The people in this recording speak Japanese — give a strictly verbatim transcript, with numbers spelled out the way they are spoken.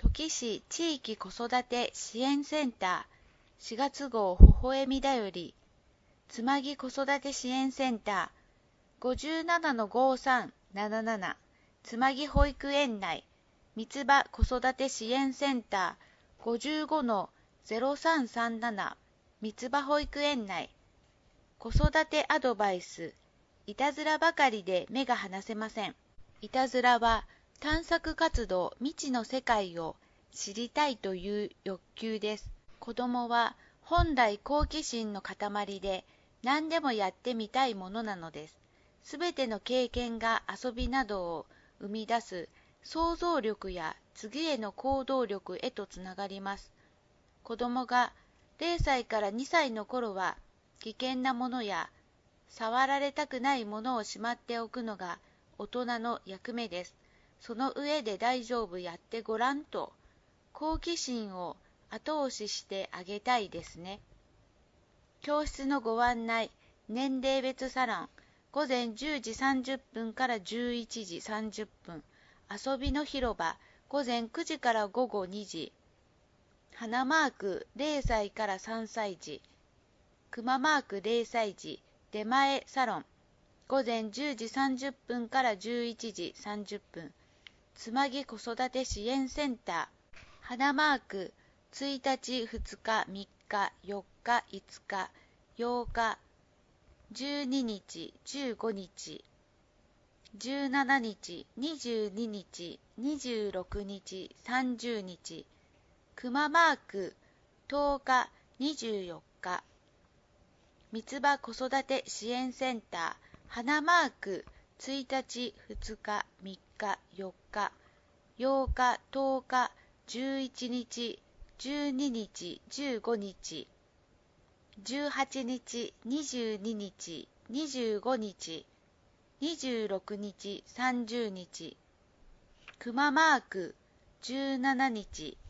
土岐市地域子育て支援センターしがつ号ほほえみだより、つまぎ子育て支援センター ごじゅうななのごさんなななな つまぎ保育園内三つ葉子育て支援センター ごじゅうごのゼロさんさんなな 三つ葉保育園内子育てアドバイス、いたずらばかりで目が離せません。いたずらは探索活動未知の世界を知りたいという欲求です。子供は本来好奇心の塊で何でもやってみたいものなのです。すべての経験が遊びなどを生み出す想像力や次への行動力へとつながります。子供がれいさいからにさいの頃は危険なものや触られたくないものをしまっておくのが大人の役目です。その上で大丈夫やってごらんと好奇心を後押ししてあげたいですね。教室のご案内、年齢別サロン、ごぜんじゅうじさんじゅっぷんからじゅういちじさんじゅっぷん、遊びの広場、ごぜんくじからごごにじ、花マークれいさいからさんさい児、くまマークれいさい児、出前サロン、ごぜんじゅうじさんじゅっぷんからじゅういちじさんじゅっぷん、つまぎ子育て支援センター、花マークついたち、ふつか、みっか、よっか、いつか、ようか、じゅうににち、じゅうごにち、じゅうしちにち、にじゅうににち、にじゅうろくにち、さんじゅうにち、くまマークとおか、にじゅうよっか、三つ葉子育て支援センター、花マークついたち、ふつか、みっか、よっか、ようか、とおか、じゅういちにち、じゅうににち、じゅうごにち、じゅうはちにち、にじゅうににち、にじゅうごにち、にじゅうろくにち、さんじゅうにち、くまマークじゅうしちにち、